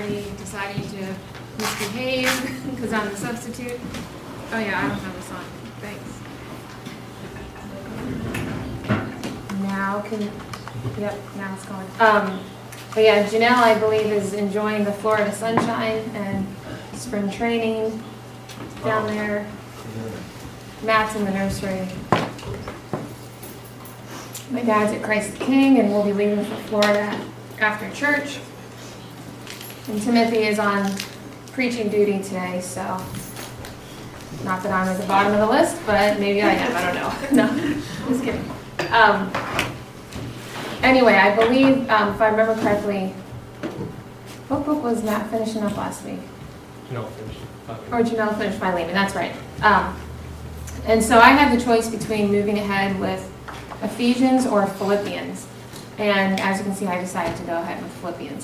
already deciding to misbehave because I'm the substitute. Oh yeah, I don't have this on. Thanks. Now now it's going. But yeah, Janelle, I believe, is enjoying the Florida sunshine and spring training down there. Matt's in the nursery. My dad's at Christ the King, and we'll be leaving for Florida after church. And Timothy is on preaching duty today, so not that I'm at the bottom of the list, but maybe I am. I don't know. No, just kidding. Anyway, I believe, if I remember correctly, what book was Matt finishing up last week? Janelle finished. Or Janelle finished Philemon, that's right. And so I had the choice between moving ahead with Ephesians or Philippians. And as you can see, I decided to go ahead with Philippians.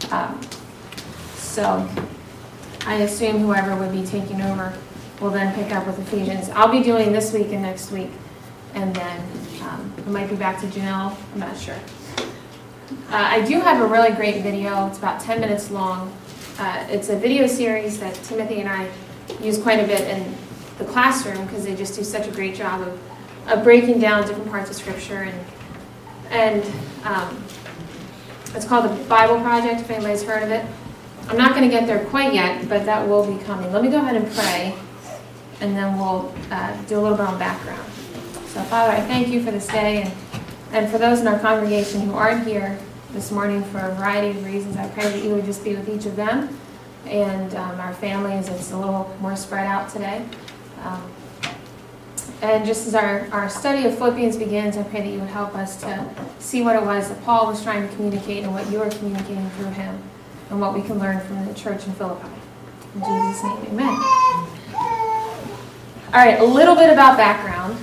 So I assume whoever would be taking over will then pick up with Ephesians. I'll be doing this week and next week. And then it might be back to Janelle. I'm not sure. I do have a really great video. It's about 10 minutes long. It's a video series that Timothy and I use quite a bit in the classroom because they just do such a great job of breaking down different parts of Scripture. And it's called the Bible Project, if anybody's heard of it. I'm not going to get there quite yet, but that will be coming. Let me go ahead and pray, and then we'll do a little bit on background. So, Father, I thank you for this day, and for those in our congregation who aren't here this morning for a variety of reasons. I pray that you would just be with each of them and our families. It's a little more spread out today. And just as our study of Philippians begins, I pray that you would help us to see what it was that Paul was trying to communicate and what you are communicating through him and what we can learn from the church in Philippi. In Jesus' name, amen. All right, a little bit about background.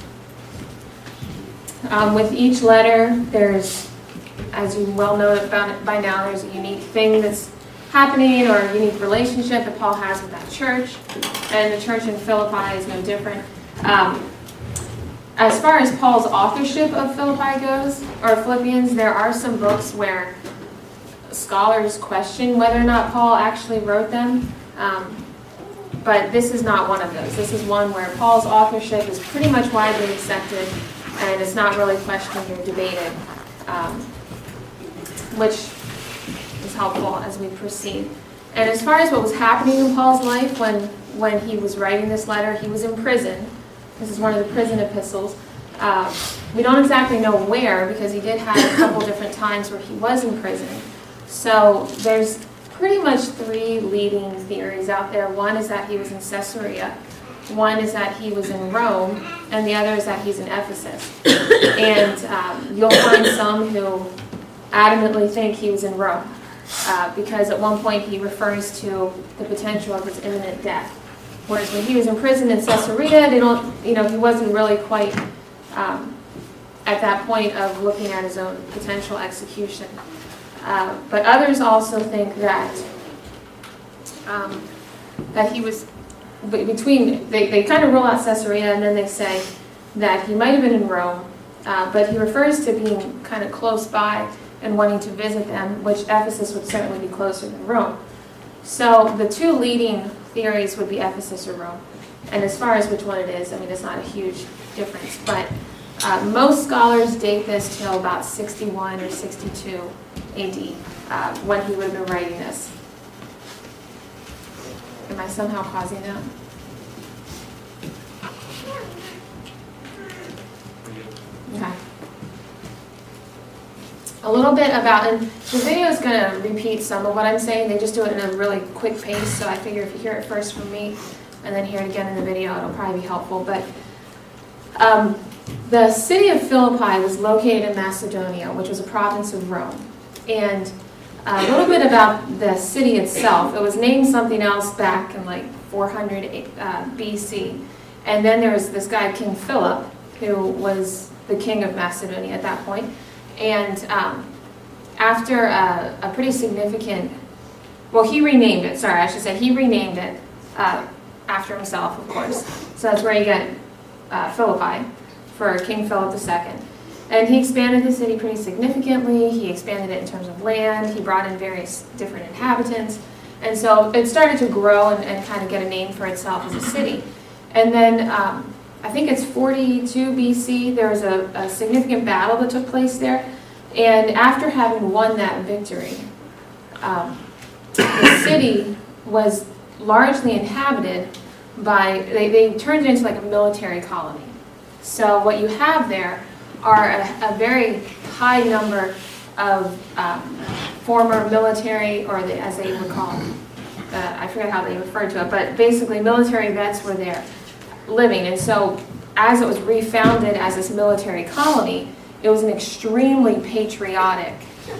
With each letter, there's, as you well know by now, there's a unique thing that's happening or a unique relationship that Paul has with that church. And the church in Philippi is no different. As far as Paul's authorship of Philippi goes, or Philippians, there are some books where scholars question whether or not Paul actually wrote them. But this is not one of those. This is one where Paul's authorship is pretty much widely accepted, and it's not really questioned or debated, which is helpful as we proceed. And as far as what was happening in Paul's life when he was writing this letter, he was in prison. This is one of the prison epistles. We don't exactly know where, because he did have a couple different times where he was in prison. So there's pretty much three leading theories out there. One is that he was in Caesarea. One is that he was in Rome, and the other is that he's in Ephesus. And you'll find some who adamantly think he was in Rome, because at one point he refers to the potential of his imminent death. Whereas when he was in prison in Caesarea, he wasn't really quite at that point of looking at his own potential execution. But others also think that he was between, they kind of rule out Caesarea, and then they say that he might have been in Rome, but he refers to being kind of close by and wanting to visit them, which Ephesus would certainly be closer than Rome. So the two leading theories would be Ephesus or Rome. And as far as which one it is, I mean, it's not a huge difference, but most scholars date this till about 61 or 62 AD, when he would have been writing this. Am I somehow causing that? Okay. A little bit about, and the video is going to repeat some of what I'm saying. They just do it in a really quick pace, so I figure if you hear it first from me and then hear it again in the video, it'll probably be helpful. But the city of Philippi was located in Macedonia, which was a province of Rome. And a little bit about the city itself. It was named something else back in like 400 BC. And then there was this guy, King Philip, who was the king of Macedonia at that point. And after a pretty significant, well, he renamed it, sorry, I should say, he renamed it after himself, of course. So that's where you get Philippi, for King Philip II. And he expanded the city pretty significantly. He expanded it in terms of land. He brought in various different inhabitants. And so it started to grow and kind of get a name for itself as a city. And then I think it's 42 BC, there was a significant battle that took place there. And after having won that victory, the city was largely inhabited by, they turned it into like a military colony. So what you have there are a very high number of former military, or as they would call them, I forget how they referred to it, but basically military vets were there living. And so as it was refounded as this military colony, it was an extremely patriotic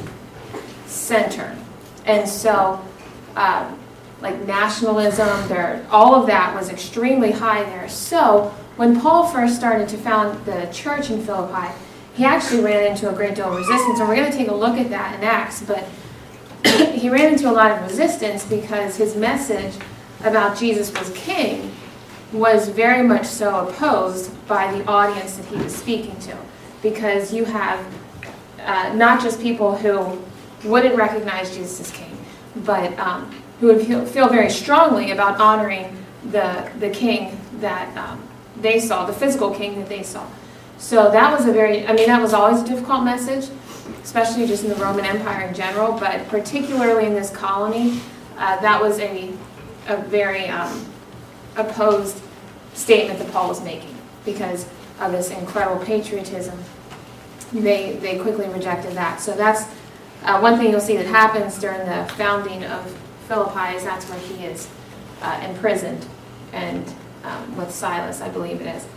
center. And so like nationalism, all of that was extremely high there. So when Paul first started to found the church in Philippi, he actually ran into a great deal of resistance, and we're going to take a look at that in Acts, but he ran into a lot of resistance because his message about Jesus was king was very much so opposed by the audience that he was speaking to, because you have not just people who wouldn't recognize Jesus as king, but who would feel very strongly about honoring the king that they saw, the physical king that they saw. So that was that was always a difficult message, especially just in the Roman Empire in general, but particularly in this colony, that was a very opposed statement that Paul was making because of this incredible patriotism. They quickly rejected that. So that's one thing you'll see that happens during the founding of Philippi is that's where he is imprisoned, and with Silas, I believe it is.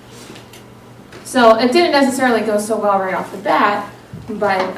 So it didn't necessarily go so well right off the bat, but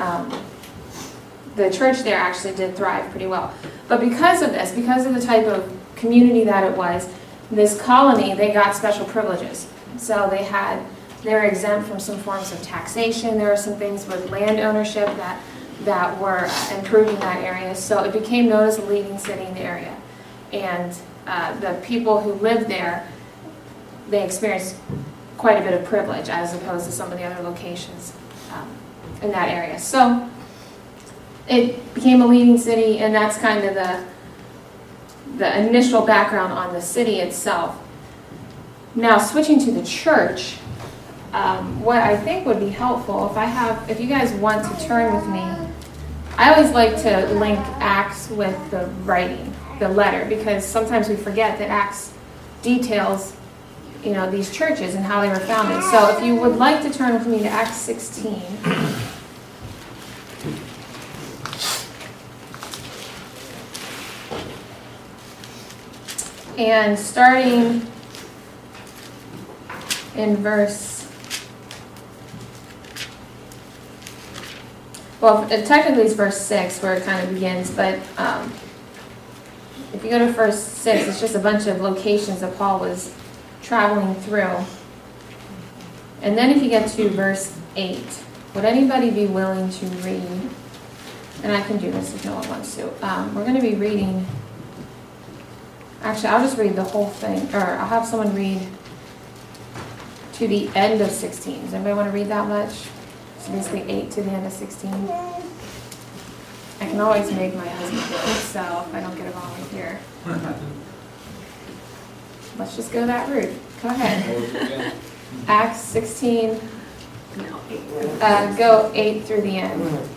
the church there actually did thrive pretty well. But because of this, because of the type of community that it was, this colony, they got special privileges. So they were exempt from some forms of taxation. There were some things with land ownership that were improved in that area. So it became known as a leading city in the area. And the people who lived there, they experienced quite a bit of privilege as opposed to some of the other locations in that area. So it became a leading city, and that's kind of the initial background on the city itself. Now, switching to the church, what I think would be helpful, if you guys want to turn with me, I always like to link Acts with the writing, the letter, because sometimes we forget that Acts details these churches and how they were founded. So if you would like to turn with me to Acts 16. And starting in technically it's verse 6 where it kind of begins, but if you go to verse 6, it's just a bunch of locations that Paul was traveling through. And then if you get to verse 8, would anybody be willing to read? And I can do this if no one wants to. We're going to be reading, actually I'll just read the whole thing, or I'll have someone read to the end of 16. Does anybody want to read that much? So basically 8 to the end of 16. I can always make my husband do it, so if I don't get a volunteer. Let's just go that route. Go ahead. Acts 16. Go 8 through the end.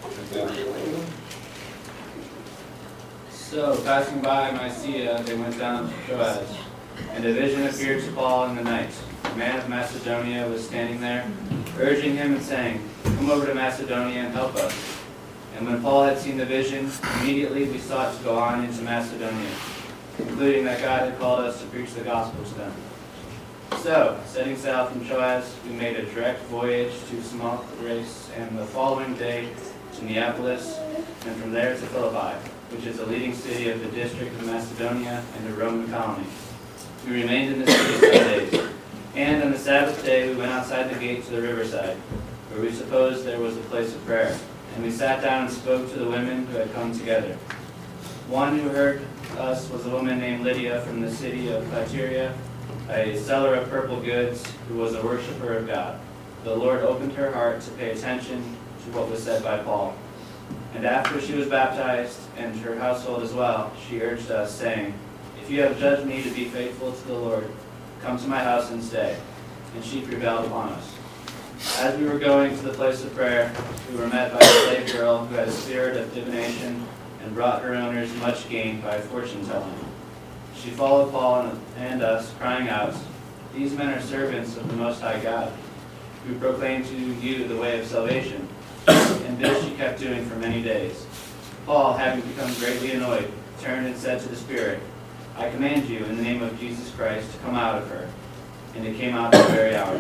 So, passing by Mysia, they went down to Troas, and a vision appeared to Paul in the night. A man of Macedonia was standing there, urging him and saying, "Come over to Macedonia and help us." And when Paul had seen the vision, immediately we sought to go on into Macedonia, concluding that God had called us to preach the gospel to them. So, setting sail from Troas, we made a direct voyage to Samothrace, and the following day to Neapolis, and from there to Philippi, which is a leading city of the district of Macedonia and a Roman colony. We remained in the city 7 days, and on the Sabbath day we went outside the gate to the riverside, where we supposed there was a place of prayer, and we sat down and spoke to the women who had come together. One who heard us was a woman named Lydia from the city of Thyatira, a seller of purple goods, who was a worshiper of God. the Lord opened her heart to pay attention to what was said by Paul. And after she was baptized, and her household as well, she urged us, saying, "If you have judged me to be faithful to the Lord, come to my house and stay." And she prevailed upon us. As we were going to the place of prayer, we were met by a slave girl who had a spirit of divination and brought her owners much gain by fortune-telling. She followed Paul and us, crying out, "These men are servants of the Most High God, who proclaim to you the way of salvation." And this she kept doing for many days. Paul, having become greatly annoyed, turned and said to the spirit, "I command you in the name of Jesus Christ to come out of her." And it came out that very hour.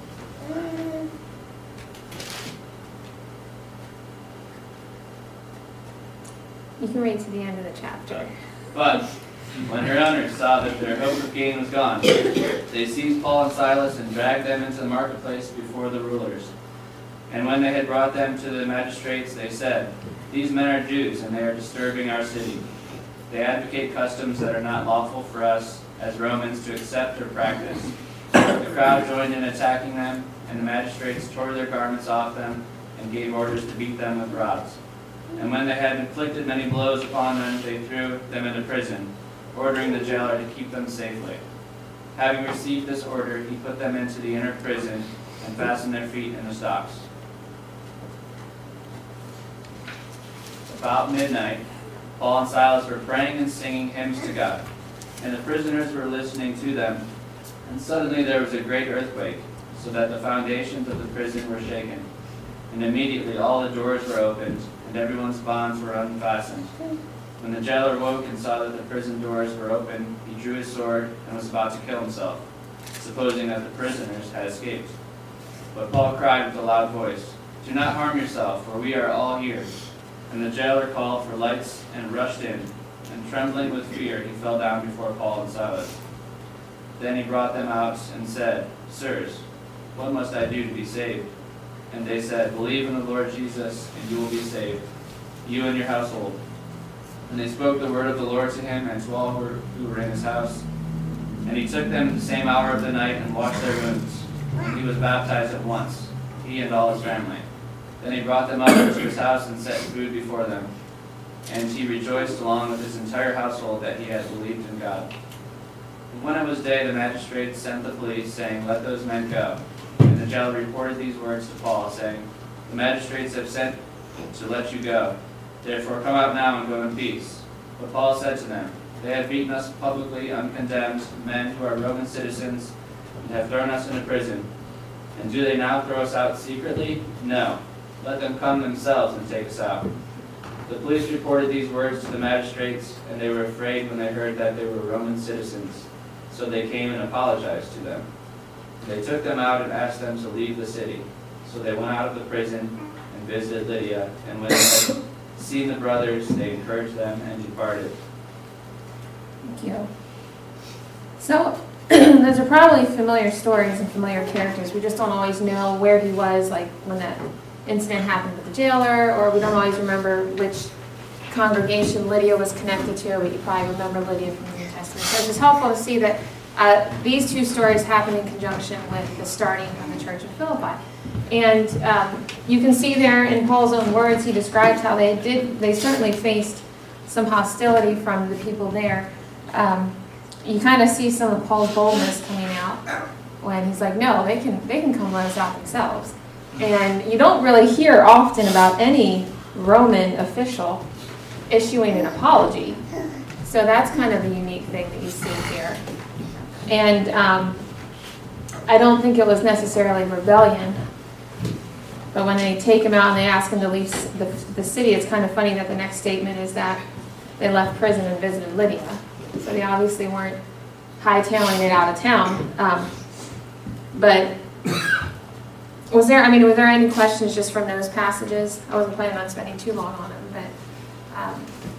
You can read to the end of the chapter. But when her owners saw that their hope of gain was gone, they seized Paul and Silas and dragged them into the marketplace before the rulers. And when they had brought them to the magistrates, they said, "These men are Jews, and they are disturbing our city. They advocate customs that are not lawful for us, as Romans, to accept or practice." The crowd joined in attacking them, and the magistrates tore their garments off them and gave orders to beat them with rods. And when they had inflicted many blows upon them, they threw them into prison, ordering the jailer to keep them safely. Having received this order, he put them into the inner prison and fastened their feet in the stocks. About midnight, Paul and Silas were praying and singing hymns to God, and the prisoners were listening to them. And suddenly there was a great earthquake, so that the foundations of the prison were shaken. And immediately all the doors were opened, and everyone's bonds were unfastened. When the jailer woke and saw that the prison doors were open, he drew his sword and was about to kill himself, supposing that the prisoners had escaped. But Paul cried with a loud voice, "Do not harm yourself, for we are all here." And the jailer called for lights and rushed in, and trembling with fear he fell down before Paul and Silas. Then he brought them out and said, "Sirs, what must I do to be saved?" And they said, "Believe in the Lord Jesus, and you will be saved, you and your household." And they spoke the word of the Lord to him and to all who were in his house. And he took them at the same hour of the night and washed their wounds. And he was baptized at once, he and all his family. Then he brought them up into his house and set food before them. And he rejoiced along with his entire household that he had believed in God. And when it was day, the magistrates sent the police, saying, "Let those men go." And the jailer reported these words to Paul, saying, "The magistrates have sent to let you go. Therefore come out now and go in peace." But Paul said to them, "They have beaten us publicly, uncondemned, men who are Roman citizens, and have thrown us into prison. And do they now throw us out secretly? No. Let them come themselves and take us out." The police reported these words to the magistrates, and they were afraid when they heard that they were Roman citizens. So they came and apologized to them. They took them out and asked them to leave the city. So they went out of the prison and visited Lydia, and when they had seen the brothers, they encouraged them and departed. Thank you. So, those are probably familiar stories and familiar characters. We just don't always know where he was, like when that incident happened with the jailer, or we don't always remember which congregation Lydia was connected to, but you probably remember Lydia from the New Testament. So it's just helpful to see that these two stories happen in conjunction with the starting of the church of Philippi. And you can see there in Paul's own words, he describes how they certainly faced some hostility from the people there. You kind of see some of Paul's boldness coming out when he's like, no, they can come let us out themselves. And you don't really hear often about any Roman official issuing an apology. So that's kind of a unique thing that you see here. And I don't think it was necessarily rebellion. But when they take him out and they ask him to leave the city, it's kind of funny that the next statement is that they left prison and visited Lydia. So they obviously weren't hightailing it out of town. But was there any questions just from those passages? I wasn't planning on spending too long on them, but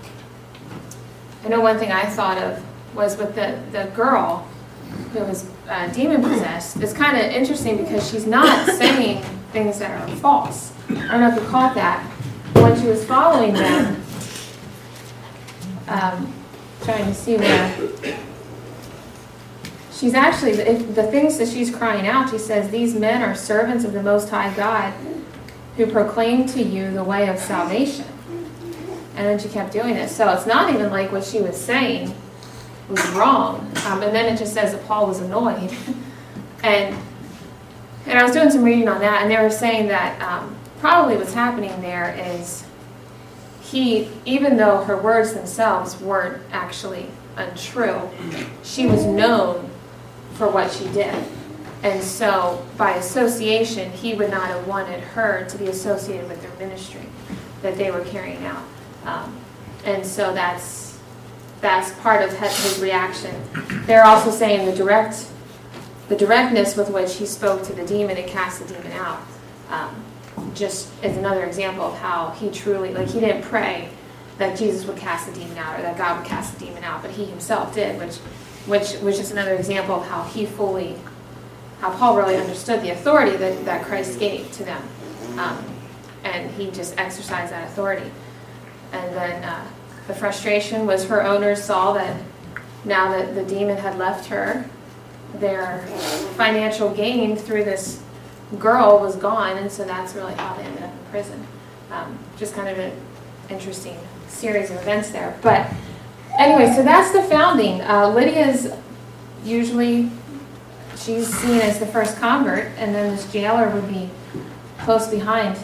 I know one thing I thought of was with the girl who was demon-possessed. It's kind of interesting because she's not saying things that are false. I don't know if you caught that. When she was following them, trying to see where, she's actually, the things that she's crying out, she says, these men are servants of the Most High God who proclaim to you the way of salvation. And then she kept doing this. So it's not even like what she was saying was wrong. And then it just says that Paul was annoyed. and I was doing some reading on that, and they were saying that probably what's happening there is even though her words themselves weren't actually untrue, she was known for what she did. And so by association, he would not have wanted her to be associated with their ministry that they were carrying out. And so that's part of his reaction. They're also saying the directness with which he spoke to the demon and cast the demon out just is another example of how he truly, like, he didn't pray that Jesus would cast the demon out or that God would cast the demon out, but he himself did, which was just another example of how how Paul really understood the authority that Christ gave to them. And he just exercised that authority. And then the frustration was her owners saw that now that the demon had left her, their financial gain through this girl was gone, and so that's really how they ended up in prison. Just kind of an interesting series of events there. But anyway, so that's the founding. Lydia's usually, she's seen as the first convert, and then this jailer would be close behind.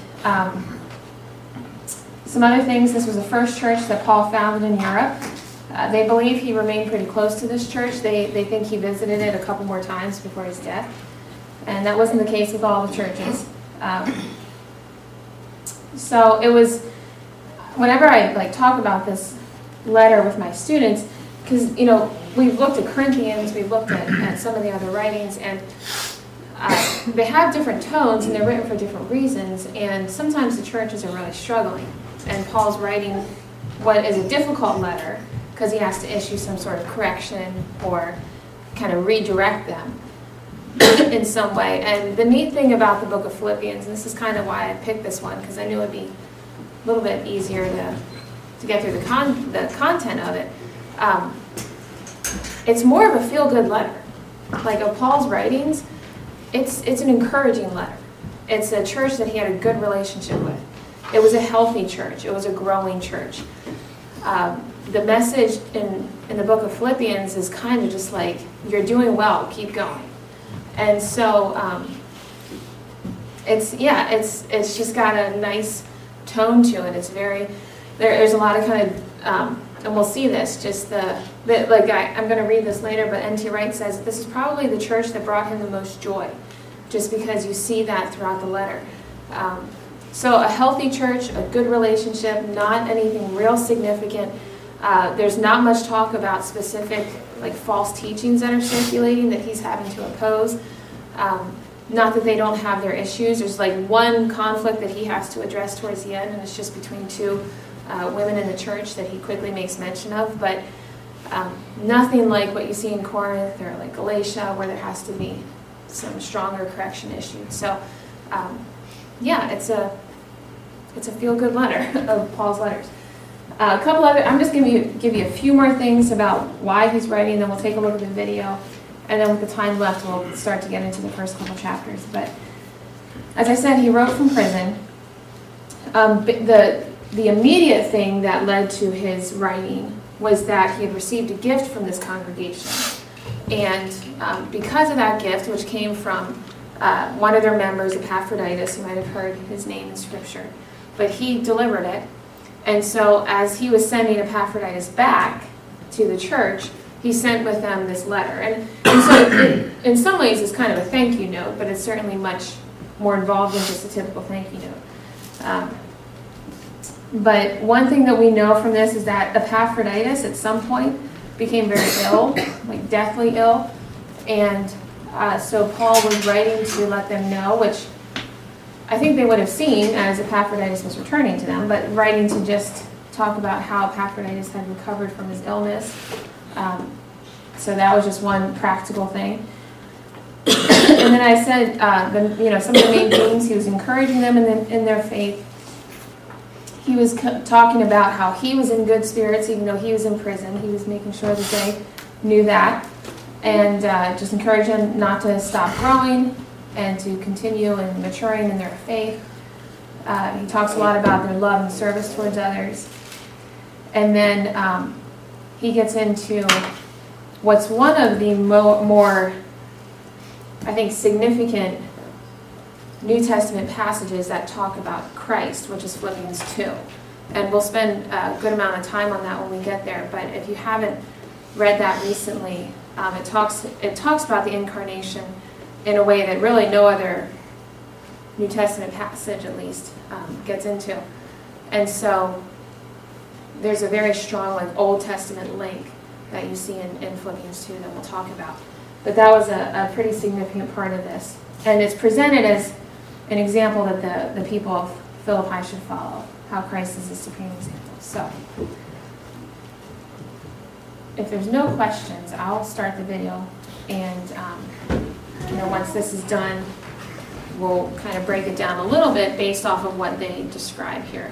Some other things, this was the first church that Paul founded in Europe. They believe he remained pretty close to this church. They think he visited it a couple more times before his death. And that wasn't the case with all the churches. So it was, whenever I talk about this letter with my students, because, we've looked at Corinthians, we've looked at some of the other writings, and they have different tones, and they're written for different reasons, and sometimes the churches are really struggling. And Paul's writing what is a difficult letter, because he has to issue some sort of correction or kind of redirect them in some way. And the neat thing about the book of Philippians, and this is kind of why I picked this one, because I knew it would be a little bit easier to get through the content of it. It's more of a feel-good letter. Like of Paul's writings, it's an encouraging letter. It's a church that he had a good relationship with. It was a healthy church. It was a growing church. The message in the book of Philippians is kind of just like, you're doing well, keep going. And so it's just got a nice tone to it. It's there's a lot of kind of, and we'll see this, I'm going to read this later, but N.T. Wright says this is probably the church that brought him the most joy, just because you see that throughout the letter. So a healthy church, a good relationship, not anything real significant. There's not much talk about specific false teachings that are circulating that he's having to oppose. Not that they don't have their issues. There's one conflict that he has to address towards the end, and it's just between two women in the church that he quickly makes mention of. But nothing like what you see in Corinth or Galatia, where there has to be some stronger correction issued. So it's a feel-good letter of Paul's letters. A couple other, I'm just going to give you a few more things about why he's writing, then we'll take a look at the video, and then with the time left, we'll start to get into the first couple chapters. But as I said, he wrote from prison. The immediate thing that led to his writing was that he had received a gift from this congregation. And because of that gift, which came from one of their members, Epaphroditus, you might have heard his name in Scripture, but he delivered it. And so as he was sending Epaphroditus back to the church, he sent with them this letter. And so in some ways it's kind of a thank you note, but it's certainly much more involved than just a typical thank you note. But one thing that we know from this is that Epaphroditus at some point became very ill, deathly ill. And so Paul was writing to let them know, which I think they would have seen as Epaphroditus was returning to them, but writing to just talk about how Epaphroditus had recovered from his illness. So that was just one practical thing. And then I said, some of the main things, he was encouraging them in their faith. He was talking about how he was in good spirits, even though he was in prison. He was making sure that they knew that. and just encourage them not to stop growing and to continue and maturing in their faith. He talks a lot about their love and service towards others. And then he gets into what's one of the more, I think, significant New Testament passages that talk about Christ, which is Philippians 2. And we'll spend a good amount of time on that when we get there. But if you haven't read that recently, it talks about the incarnation in a way that really no other New Testament passage, at least, gets into. And so there's a very strong Old Testament link that you see in Philippians 2 that we'll talk about. But that was a pretty significant part of this. And it's presented as an example that the people of Philippi should follow, how Christ is the supreme example. So, if there's no questions, I'll start the video, and once this is done, we'll kind of break it down a little bit based off of what they describe here.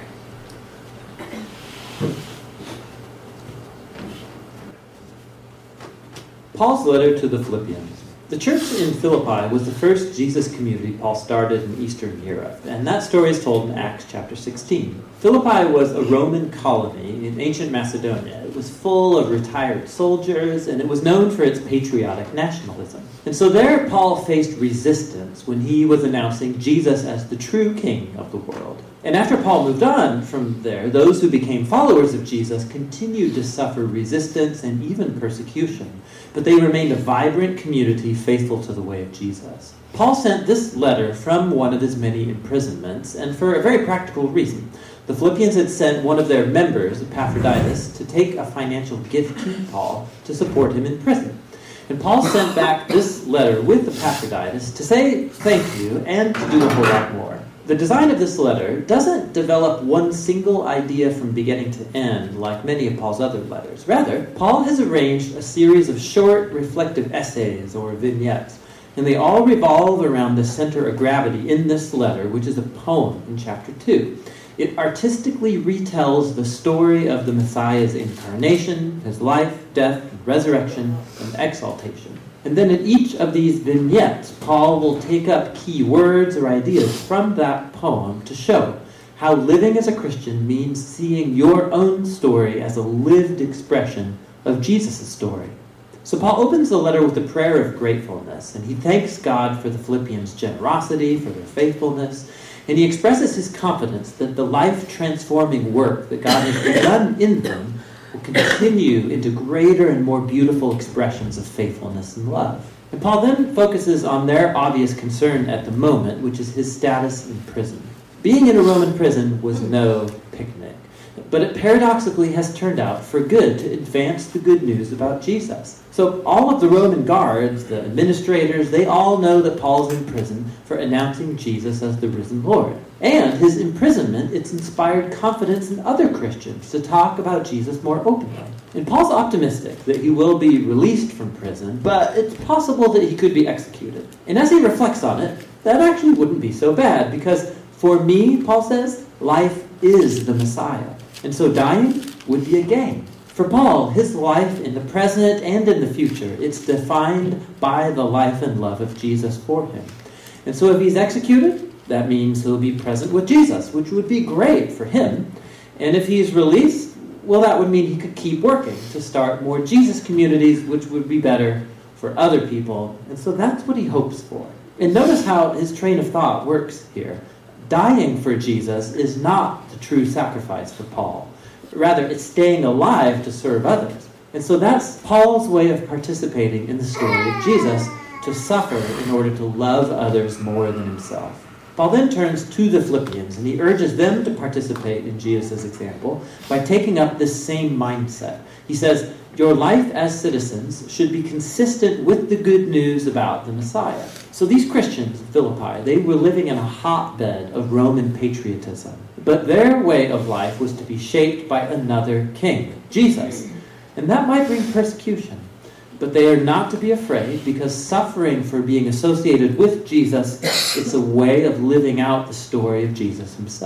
Paul's letter to the Philippians. The church in Philippi was the first Jesus community Paul started in Eastern Europe, and that story is told in Acts chapter 16. Philippi was a Roman colony in ancient Macedonia. It was full of retired soldiers, and it was known for its patriotic nationalism. And so there Paul faced resistance when he was announcing Jesus as the true king of the world. And after Paul moved on from there, those who became followers of Jesus continued to suffer resistance and even persecution. But they remained a vibrant community faithful to the way of Jesus. Paul sent this letter from one of his many imprisonments, and for a very practical reason. The Philippians had sent one of their members, Epaphroditus, to take a financial gift to Paul to support him in prison. And Paul sent back this letter with Epaphroditus to say thank you and to do a whole lot more. The design of this letter doesn't develop one single idea from beginning to end like many of Paul's other letters. Rather, Paul has arranged a series of short, reflective essays or vignettes, and they all revolve around the center of gravity in this letter, which is a poem in chapter 2. It artistically retells the story of the Messiah's incarnation, his life, death, resurrection, and exaltation. And then in each of these vignettes, Paul will take up key words or ideas from that poem to show how living as a Christian means seeing your own story as a lived expression of Jesus' story. So Paul opens the letter with a prayer of gratefulness, and he thanks God for the Philippians' generosity, for their faithfulness, and he expresses his confidence that the life-transforming work that God has begun in them will continue into greater and more beautiful expressions of faithfulness and love. And Paul then focuses on their obvious concern at the moment, which is his status in prison. Being in a Roman prison was no picnic, but it paradoxically has turned out for good to advance the good news about Jesus. So all of the Roman guards, the administrators, they all know that Paul's in prison for announcing Jesus as the risen Lord. And his imprisonment, it's inspired confidence in other Christians to talk about Jesus more openly. And Paul's optimistic that he will be released from prison, but it's possible that he could be executed. And as he reflects on it, that actually wouldn't be so bad, because for me, Paul says, life is the Messiah. And so dying would be a gain. For Paul, his life in the present and in the future, it's defined by the life and love of Jesus for him. And so if he's executed, that means he'll be present with Jesus, which would be great for him. And if he's released, well, that would mean he could keep working to start more Jesus communities, which would be better for other people. And so that's what he hopes for. And notice how his train of thought works here. Dying for Jesus is not the true sacrifice for Paul. Rather, it's staying alive to serve others. And so that's Paul's way of participating in the story of Jesus, to suffer in order to love others more than himself. Paul then turns to the Philippians, and he urges them to participate in Jesus' example by taking up this same mindset. He says, your life as citizens should be consistent with the good news about the Messiah. So these Christians in Philippi, they were living in a hotbed of Roman patriotism. But their way of life was to be shaped by another king, Jesus. And that might bring persecution. But they are not to be afraid, because suffering for being associated with Jesus, it's a way of living out the story of Jesus himself.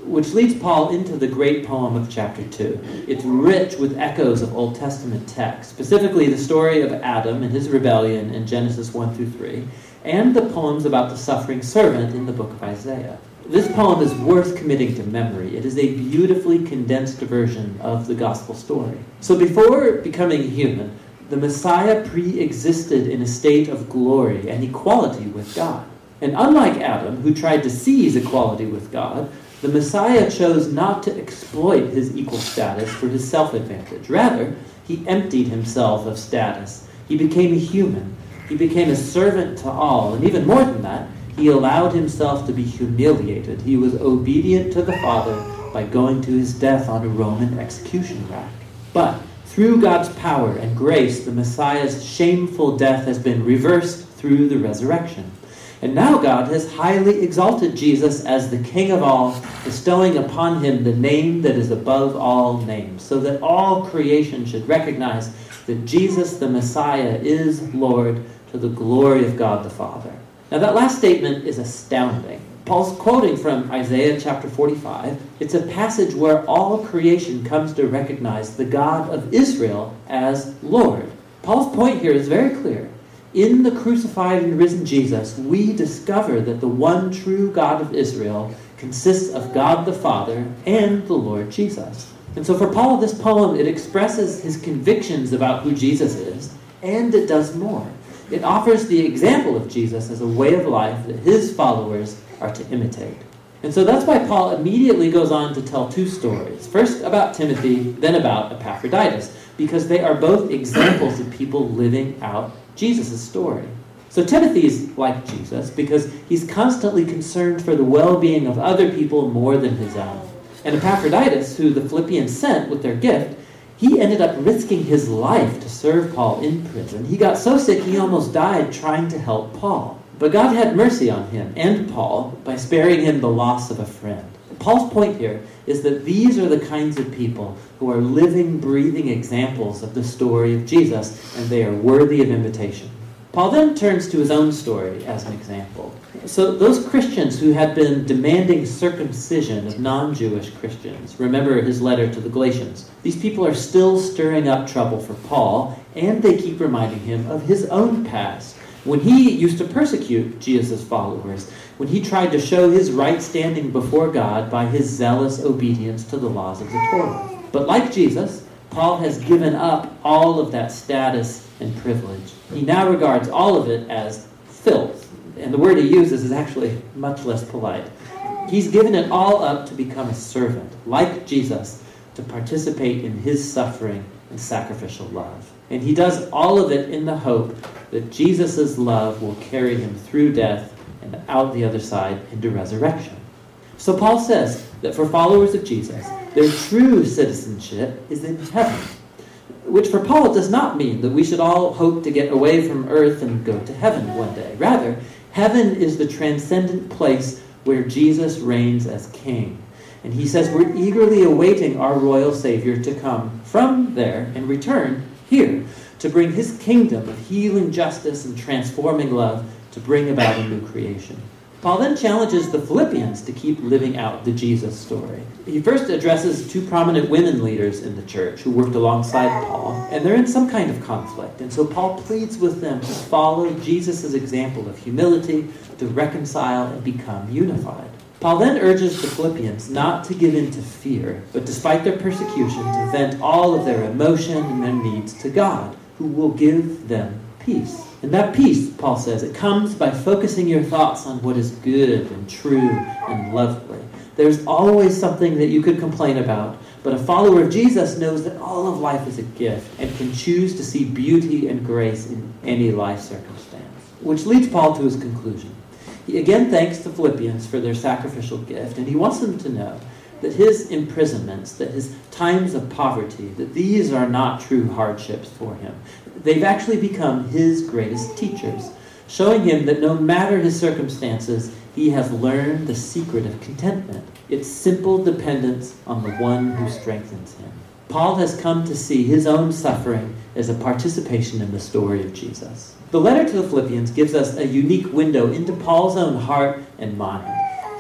which leads Paul into the great poem of chapter 2. It's rich with echoes of Old Testament texts, specifically the story of Adam and his rebellion in Genesis 1 through 3, and the poems about the suffering servant in the book of Isaiah. This poem is worth committing to memory. It is a beautifully condensed version of the gospel story. So before becoming human, the Messiah pre-existed in a state of glory and equality with God. And unlike Adam, who tried to seize equality with God, the Messiah chose not to exploit his equal status for his self-advantage. Rather, he emptied himself of status. He became a human. He became a servant to all. And even more than that, he allowed himself to be humiliated. He was obedient to the Father by going to his death on a Roman execution rack. But through God's power and grace, the Messiah's shameful death has been reversed through the resurrection. And now God has highly exalted Jesus as the King of all, bestowing upon him the name that is above all names, so that all creation should recognize that Jesus the Messiah is Lord, to the glory of God the Father. Now that last statement is astounding. Paul's quoting from Isaiah chapter 45. It's a passage where all creation comes to recognize the God of Israel as Lord. Paul's point here is very clear. In the crucified and risen Jesus, we discover that the one true God of Israel consists of God the Father and the Lord Jesus. And so for Paul, this poem, it expresses his convictions about who Jesus is, and it does more. It offers the example of Jesus as a way of life that his followers are to imitate. And so that's why Paul immediately goes on to tell two stories. First about Timothy, then about Epaphroditus, because they are both examples of people living out Jesus' story. So Timothy is like Jesus because he's constantly concerned for the well-being of other people more than his own. And Epaphroditus, who the Philippians sent with their gift, he ended up risking his life to serve Paul in prison. He got so sick he almost died trying to help Paul. But God had mercy on him and Paul by sparing him the loss of a friend. Paul's point here is that these are the kinds of people who are living, breathing examples of the story of Jesus, and they are worthy of imitation. Paul then turns to his own story as an example. So those Christians who had been demanding circumcision of non-Jewish Christians, remember his letter to the Galatians, these people are still stirring up trouble for Paul, and they keep reminding him of his own past, when he used to persecute Jesus' followers, when he tried to show his right standing before God by his zealous obedience to the laws of the Torah. But like Jesus, Paul has given up all of that status and privilege. He now regards all of it as filth. And the word he uses is actually much less polite. He's given it all up to become a servant, like Jesus, to participate in his suffering and sacrificial love. And he does all of it in the hope that Jesus' love will carry him through death and out the other side into resurrection. So Paul says that for followers of Jesus, their true citizenship is in heaven, which for Paul does not mean that we should all hope to get away from earth and go to heaven one day. Rather, heaven is the transcendent place where Jesus reigns as king. And he says we're eagerly awaiting our royal Savior to come from there and return here to bring his kingdom of healing justice and transforming love to bring about a new creation. Paul then challenges the Philippians to keep living out the Jesus story. He first addresses two prominent women leaders in the church who worked alongside Paul, and they're in some kind of conflict. And so Paul pleads with them to follow Jesus' example of humility, to reconcile and become unified. Paul then urges the Philippians not to give in to fear, but despite their persecution, to vent all of their emotion and their needs to God, who will give them peace. And that peace, Paul says, it comes by focusing your thoughts on what is good and true and lovely. There's always something that you could complain about, but a follower of Jesus knows that all of life is a gift and can choose to see beauty and grace in any life circumstance. Which leads Paul to his conclusion. He again thanks the Philippians for their sacrificial gift, and he wants them to know that his imprisonments, that his times of poverty, that these are not true hardships for him. They've actually become his greatest teachers, showing him that no matter his circumstances, he has learned the secret of contentment. It's simple dependence on the one who strengthens him. Paul has come to see his own suffering as a participation in the story of Jesus. The letter to the Philippians gives us a unique window into Paul's own heart and mind.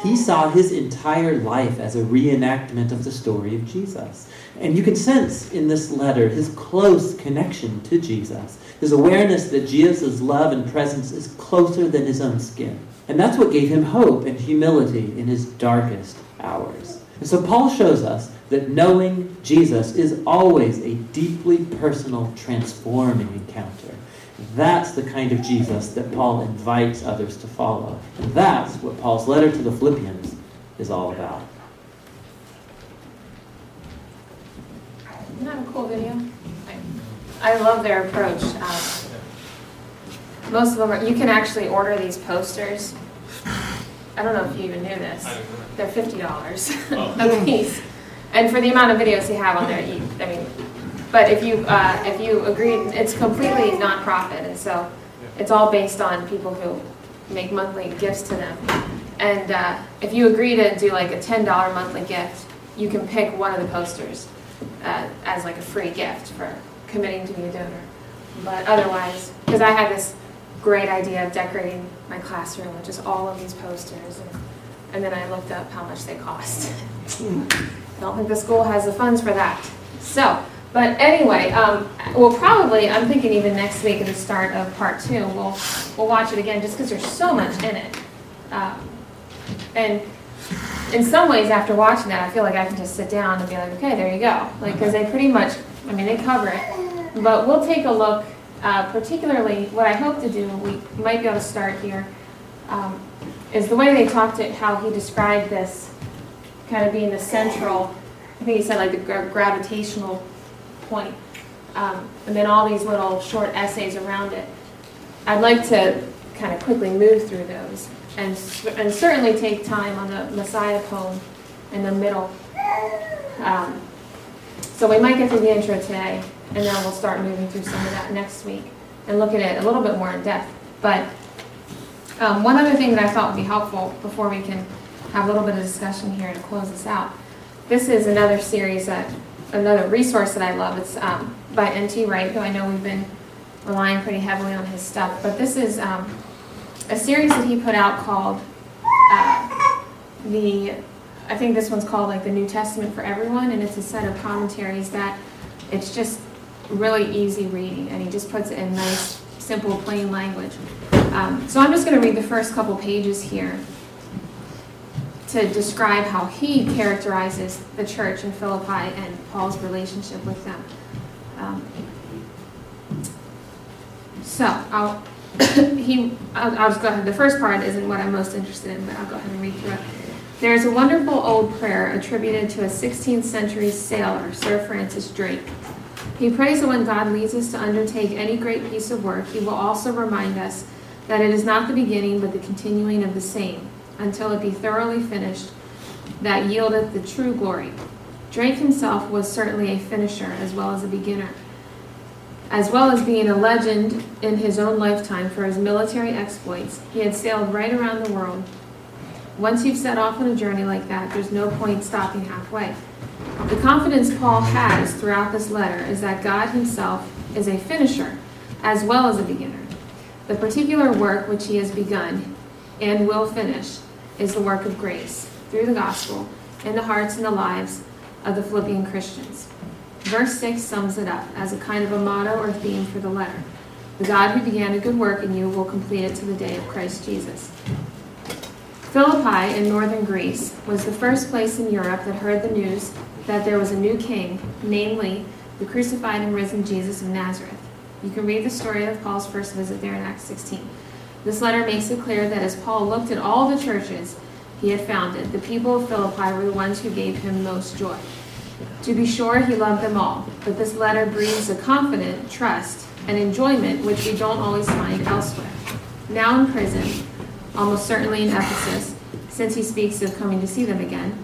He saw his entire life as a reenactment of the story of Jesus. And you can sense in this letter his close connection to Jesus, his awareness that Jesus' love and presence is closer than his own skin. And that's what gave him hope and humility in his darkest hours. And so Paul shows us that knowing Jesus is always a deeply personal, transforming encounter. That's the kind of Jesus that Paul invites others to follow. And that's what Paul's letter to the Philippians is all about. Isn't that a cool video? I love their approach. Most of them you can actually order these posters. I don't know if you even knew this. They're $50 a piece. And for the amount of videos they have on there, but if you agree, it's completely nonprofit, and so it's all based on people who make monthly gifts to them. And if you agree to do like a $10 monthly gift, you can pick one of the posters as like a free gift for committing to be a donor. But otherwise, because I had this great idea of decorating my classroom with just all of these posters, and then I looked up how much they cost. I don't think the school has the funds for that. So, but anyway, we'll probably, I'm thinking even next week at the start of part 2, we'll watch it again just because there's so much in it. And in some ways, after watching that, I feel like I can just sit down and be like, okay, there you go. Like, because they pretty much, they cover it. But we'll take a look, particularly what I hope to do, we might be able to start here, is the way they talked to how he described this kind of being the central, I think he said like the gravitational point, and then all these little short essays around it. I'd like to kind of quickly move through those and certainly take time on the Messiah poem in the middle. So we might get through the intro today, and then we'll start moving through some of that next week and look at it a little bit more in depth. But one other thing that I thought would be helpful before we can have a little bit of discussion here to close this out. This is another series, another resource that I love. It's by N.T. Wright, who I know we've been relying pretty heavily on his stuff. But this is a series that he put out called I think this one's called like the New Testament for Everyone, and it's a set of commentaries that it's just really easy reading, and he just puts it in nice, simple, plain language. So I'm just going to read the first couple pages here to describe how he characterizes the church in Philippi and Paul's relationship with them. I'll just go ahead. The first part isn't what I'm most interested in, but I'll go ahead and read through it. There is a wonderful old prayer attributed to a 16th century sailor, Sir Francis Drake. He prays that when God leads us to undertake any great piece of work, he will also remind us that it is not the beginning but the continuing of the same, until it be thoroughly finished, that yieldeth the true glory. Drake himself was certainly a finisher as well as a beginner, as well as being a legend in his own lifetime for his military exploits. He had sailed right around the world. Once you've set off on a journey like that, there's no point stopping halfway. The confidence Paul has throughout this letter is that God himself is a finisher as well as a beginner. The particular work which he has begun and will finish is the work of grace through the gospel in the hearts and the lives of the Philippian Christians. Verse 6 sums it up as a kind of a motto or theme for the letter. The God who began a good work in you will complete it to the day of Christ Jesus. Philippi in northern Greece was the first place in Europe that heard the news that there was a new king, namely the crucified and risen Jesus of Nazareth. You can read the story of Paul's first visit there in Acts 16. This letter makes it clear that as Paul looked at all the churches he had founded, the people of Philippi were the ones who gave him most joy. To be sure, he loved them all, but this letter breathes a confident trust and enjoyment which we don't always find elsewhere. Now in prison, almost certainly in Ephesus, since he speaks of coming to see them again,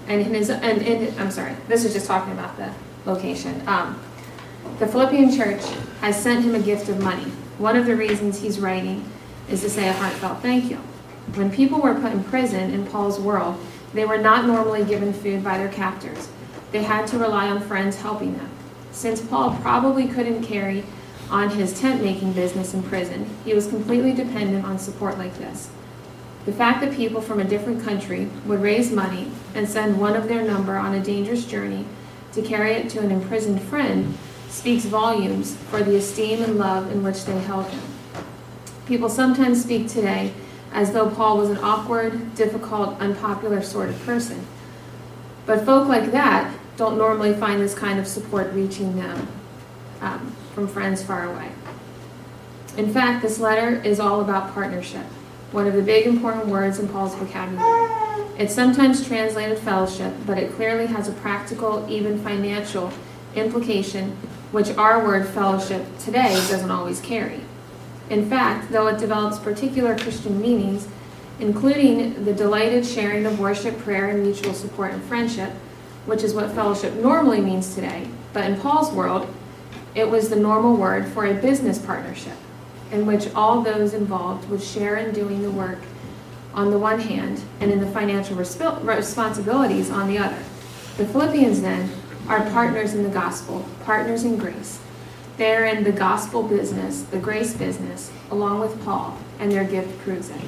this is just talking about the location. The Philippian church has sent him a gift of money. One of the reasons he's writing is to say a heartfelt thank you. When people were put in prison in Paul's world, they were not normally given food by their captors. They had to rely on friends helping them. Since Paul probably couldn't carry on his tent-making business in prison, he was completely dependent on support like this. The fact that people from a different country would raise money and send one of their number on a dangerous journey to carry it to an imprisoned friend speaks volumes for the esteem and love in which they held him. People sometimes speak today as though Paul was an awkward, difficult, unpopular sort of person. But folk like that don't normally find this kind of support reaching them from friends far away. In fact, this letter is all about partnership, one of the big important words in Paul's vocabulary. It's sometimes translated fellowship, but it clearly has a practical, even financial implication, which our word fellowship today doesn't always carry. In fact, though it develops particular Christian meanings, including the delighted sharing of worship, prayer, and mutual support and friendship, which is what fellowship normally means today, but in Paul's world, it was the normal word for a business partnership, in which all those involved would share in doing the work on the one hand and in the financial responsibilities on the other. The Philippians, then, are partners in the gospel, partners in grace. They are in the gospel business, the grace business, along with Paul, and their gift proves it.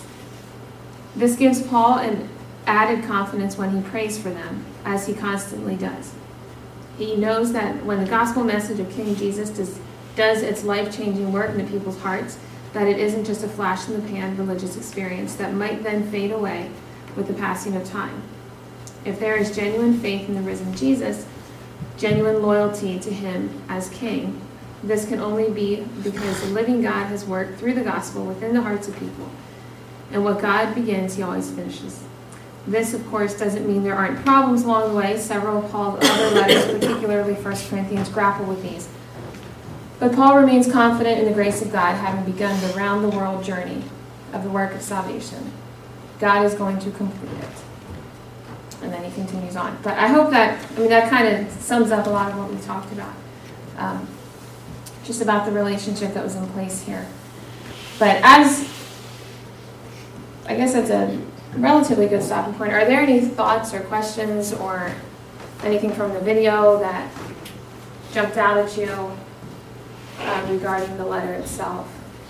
This gives Paul an added confidence when he prays for them, as he constantly does. He knows that when the gospel message of King Jesus does its life-changing work in the people's hearts, that it isn't just a flash-in-the-pan religious experience that might then fade away with the passing of time. If there is genuine faith in the risen Jesus, genuine loyalty to him as king, this can only be because the living God has worked through the gospel within the hearts of people. And what God begins, he always finishes. This, of course, doesn't mean there aren't problems along the way. Several of Paul's other letters, particularly 1 Corinthians, grapple with these. But Paul remains confident in the grace of God, having begun the round-the-world journey of the work of salvation. God is going to complete it. And then he continues on. But I hope that kind of sums up a lot of what we talked about. Just about the relationship that was in place here. But I guess that's a relatively good stopping point. Are there any thoughts or questions or anything from the video that jumped out at you regarding the letter itself?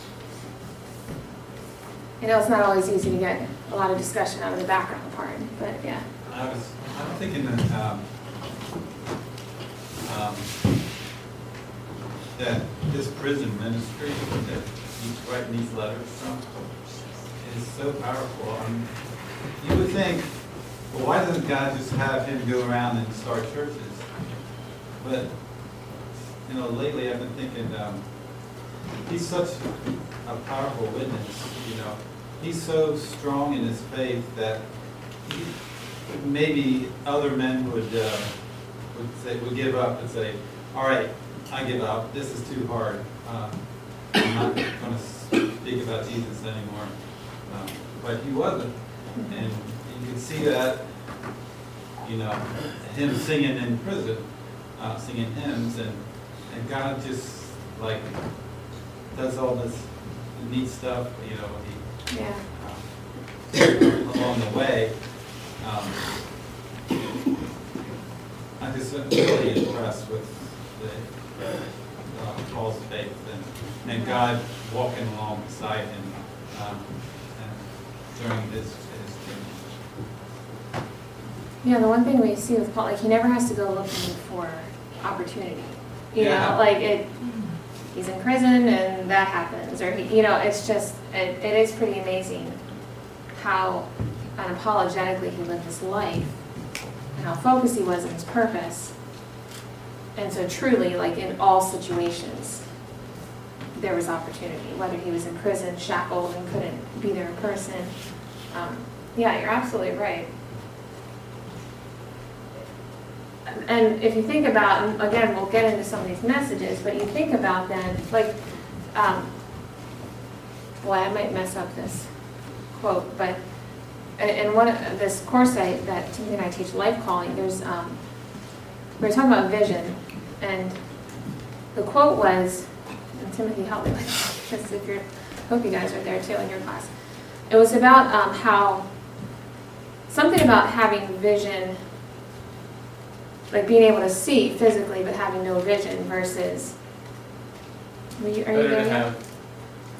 I know it's not always easy to get a lot of discussion out of the background part, but yeah. I'm thinking that that this prison ministry that he's writing these letters from is so powerful. You would think, well, why doesn't God just have him go around and start churches? But lately I've been thinking he's such a powerful witness. He's so strong in his faith that maybe other men would give up and say, all right, I give up. This is too hard. I'm not going to speak about Jesus anymore. But he wasn't. And you can see that, him singing in prison, singing hymns, and God just, does all this neat stuff, along the way. I'm just really impressed with Paul's faith and God walking along beside him during his journey. Yeah, the one thing we see with Paul, he never has to go looking for opportunity. He's in prison and that happens, or it's just it is pretty amazing how unapologetically he lived his life and how focused he was on his purpose. And so truly, in all situations, there was opportunity, whether he was in prison, shackled, and couldn't be there in person. Yeah, you're absolutely right. And if you think about, and again, we'll get into some of these messages, but you think about then, boy, I might mess up this quote, but in one of this course that Timothy and I teach, Life Calling, there's we were talking about vision, and the quote was, and Timothy helped me with this, because hope you guys are there too in your class. It was about something about having vision, being able to see physically but having no vision versus. Are you there yet?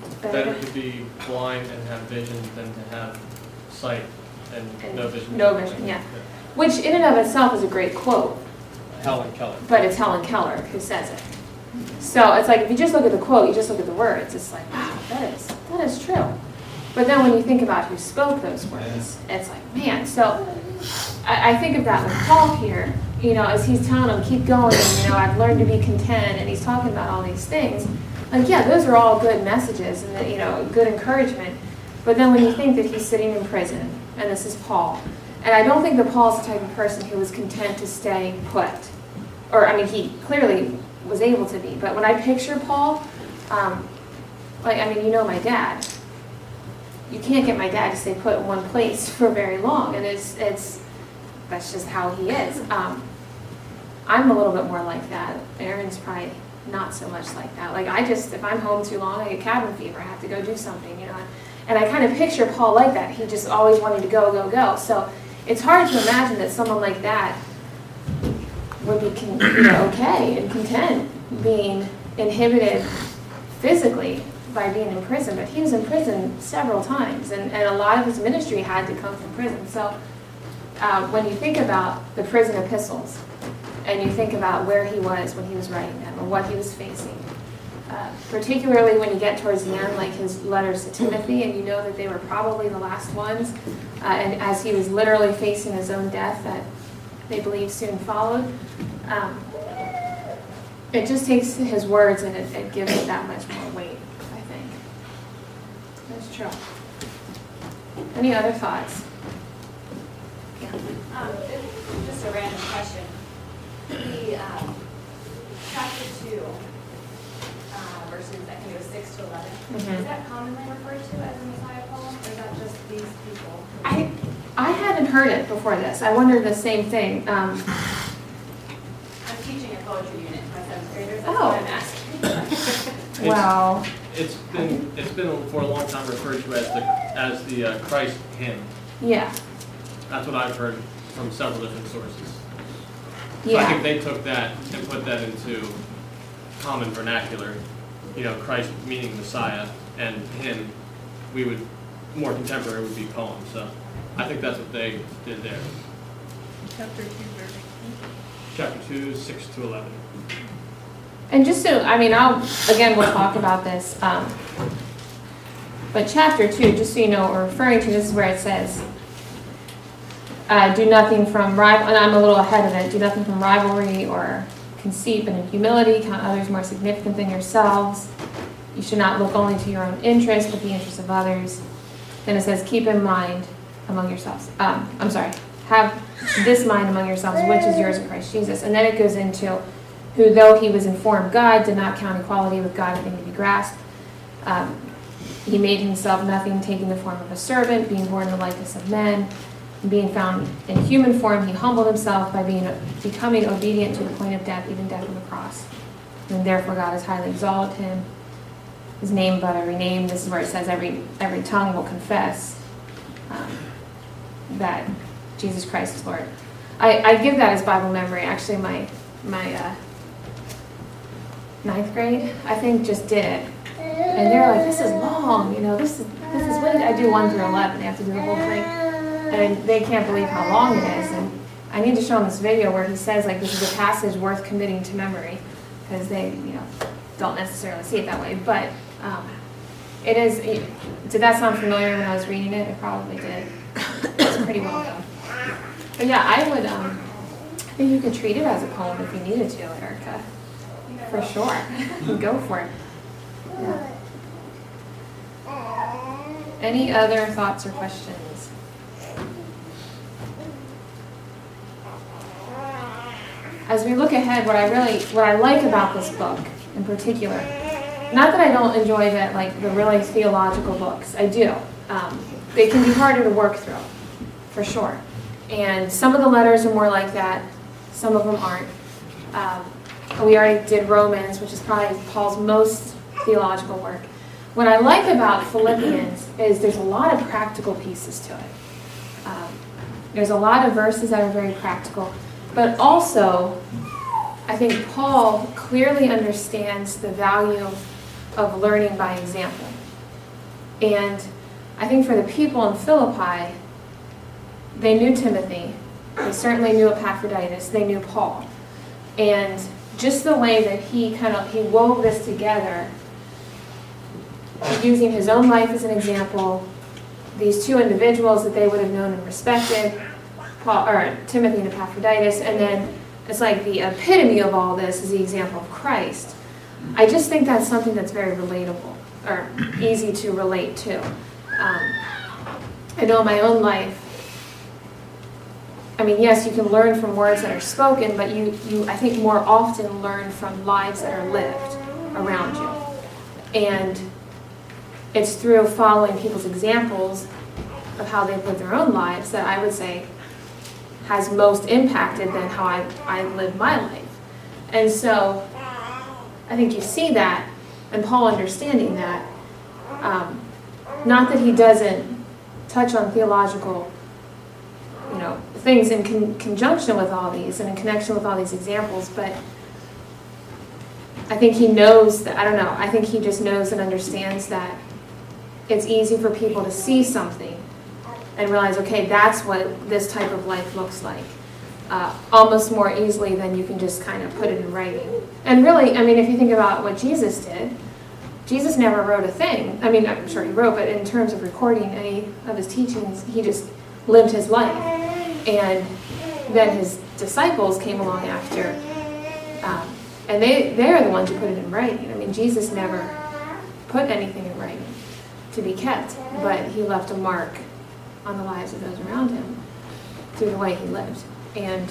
better to be blind and have vision than to have sight and no vision. No vision, yeah. Which in and of itself is a great quote. Helen Keller. But it's Helen Keller who says it. So it's like, if you just look at the quote, you just look at the words, it's like, wow, that is true. But then when you think about who spoke those words, it's like, man. So I think of that with Paul here, as he's telling them, keep going, and, I've learned to be content, and he's talking about all these things. Like, yeah, those are all good messages and, good encouragement. But then when you think that he's sitting in prison, and this is Paul, and I don't think that Paul's the type of person who was content to stay put. Or, he clearly was able to be. But when I picture Paul, my dad. You can't get my dad to stay put in one place for very long. And that's just how he is. I'm a little bit more like that. Aaron's probably not so much like that. Like, if I'm home too long, I get cabin fever. I have to go do something, And I kind of picture Paul like that. He just always wanted to go, go, go. So it's hard to imagine that someone like that would be okay and content being inhibited physically by being in prison. But he was in prison several times, and a lot of his ministry had to come from prison. So when you think about the prison epistles, and you think about where he was when he was writing them, or what he was facing, particularly when you get towards the end, like his letters to Timothy, and you know that they were probably the last ones, and as he was literally facing his own death that they believe soon followed, it just takes his words and it gives it that much more weight, I think. That's true. Any other thoughts? Yeah. Just a random question. The chapter 2, verses, I think it was 6 to 11, is that commonly referred to as the Messiah Paul, or is that just these people? I hadn't heard it before this. I wondered the same thing. I'm teaching a poetry unit to my 7th graders, that's Oh. what I'm asking. Wow. It's been for a long time referred to as the Christ hymn. Yeah. That's what I've heard from several different sources. So I Yeah. think they took that and put that into common vernacular. Christ meaning Messiah, and hymn, more contemporary would be poem. So I think that's what they did there. Chapter 2, verse Chapter 2, 6 to 11. And just so, we'll talk about this. But chapter 2, just so you know what we're referring to, this is where it says, do nothing from rival, and I'm a little ahead of it, do nothing from rivalry or conceit, but in humility, count others more significant than yourselves. You should not look only to your own interest, but the interests of others. Then it says, keep in mind among yourselves. Have this mind among yourselves, which is yours in Christ Jesus. And then it goes into who, though he was in form of God, did not count equality with God a thing to be grasped. He made himself nothing, taking the form of a servant, being born in the likeness of men. Being found in human form, he humbled himself by becoming obedient to the point of death, even death on the cross. And therefore God has highly exalted him. His name above every name. This is where it says every tongue will confess that Jesus Christ is Lord. I give that as Bible memory. Actually, my 9th grade, I think, just did it. And they're like, this is long, this is what I do 1 through 11. They have to do the whole thing. And they can't believe how long it is. And I need to show them this video where he says, like, this is a passage worth committing to memory, because they, don't necessarily see it that way. But it is. Did that sound familiar when I was reading it? It probably did. It's pretty well done. But yeah, I would. I think you could treat it as a poem if you needed to, Erica. For sure. Go for it. Yeah. Any other thoughts or questions? As we look ahead, what I like about this book in particular, not that I don't enjoy the really theological books, I do. They can be harder to work through, for sure. And some of the letters are more like that, some of them aren't. We already did Romans, which is probably Paul's most theological work. What I like about Philippians is there's a lot of practical pieces to it. There's a lot of verses that are very practical. But also, I think Paul clearly understands the value of learning by example. And I think for the people in Philippi, they knew Timothy. They certainly knew Epaphroditus. They knew Paul. And just the way that he wove this together, using his own life as an example, these two individuals that they would have known and respected, Timothy and Epaphroditus, and then it's like the epitome of all this is the example of Christ. I just think that's something that's very relatable, or easy to relate to. I know in my own life, I mean, yes, you can learn from words that are spoken, but you I think more often learn from lives that are lived around you. And it's through following people's examples of how they've lived their own lives that I would say has most impacted than how I lived my life. And so I think you see that, and Paul understanding that, not that he doesn't touch on theological, things in conjunction with all these and in connection with all these examples, but I think he knows that, I think he just knows and understands that it's easy for people to see something and realize, okay, that's what this type of life looks like. Almost more easily than you can just kind of put it in writing. And really, I mean, if you think about what Jesus did, Jesus never wrote a thing. I mean, I'm sure he wrote, but in terms of recording any of his teachings, he just lived his life. And then his disciples came along after, and they're the ones who put it in writing. I mean, Jesus never put anything in writing to be kept, but he left a mark on the lives of those around him through the way he lived. And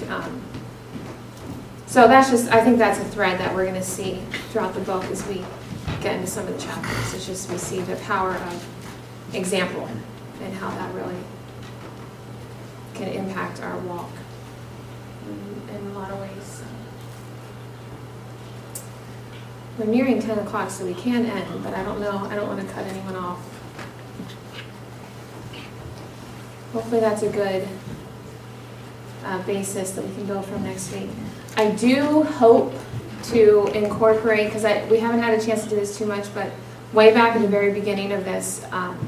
so I think that's a thread that we're going to see throughout the book as we get into some of the chapters. It's just we see the power of example and how that really can impact our walk in a lot of ways. We're nearing 10 o'clock, so we can end, but I don't know. I don't want to cut anyone off. Hopefully that's a good basis that we can build from next week. I do hope to incorporate, because we haven't had a chance to do this too much, but way back at the very beginning of this,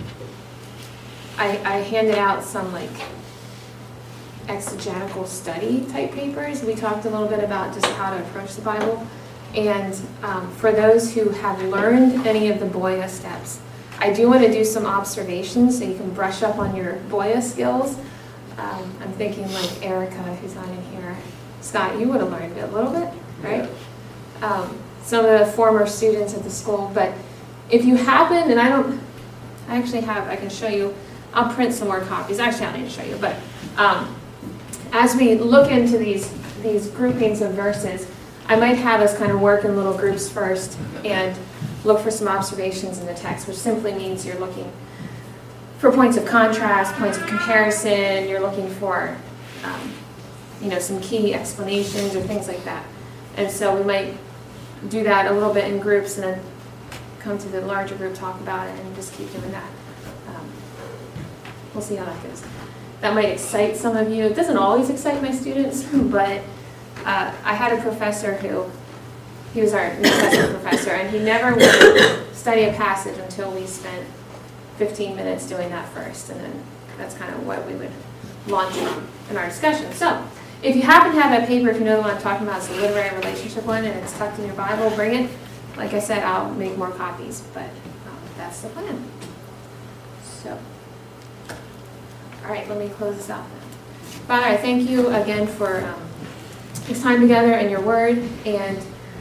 I handed out some exegetical study type papers. We talked a little bit about just how to approach the Bible. And for those who have learned any of the Boya steps, I do want to do some observations so you can brush up on your Boya skills. I'm thinking like Erica, who's not in here. Scott, you would have learned it a little bit, right? Some of the former students at the school. But if you happen, and I can show you, I'll print some more copies. Actually, I don't need to show you, but as we look into these groupings of verses, I might have us kind of work in little groups first and look for some observations in the text, which simply means you're looking for points of contrast, points of comparison, you're looking for some key explanations or things like that. And so we might do that a little bit in groups and then come to the larger group, talk about it, and just keep doing that. We'll see how that goes. That might excite some of you. It doesn't always excite my students, but I had a professor he was our New Testament professor, and he never would study a passage until we spent 15 minutes doing that first, and then that's kind of what we would launch from in our discussion. So, if you happen to have that paper, if you know the one I'm talking about, it's the literary relationship one, and it's tucked in your Bible, bring it. Like I said, I'll make more copies, but that's the plan. So, all right, let me close this out then. Father, I thank you again for this time together and your word, and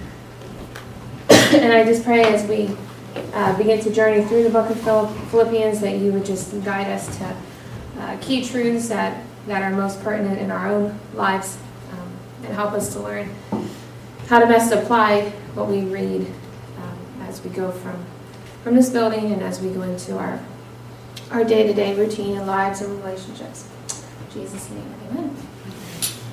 I just pray as we begin to journey through the book of Philippians that you would just guide us to key truths that are most pertinent in our own lives, and help us to learn how to best apply what we read as we go from this building and as we go into our day-to-day routine and lives and relationships. In Jesus' name, amen.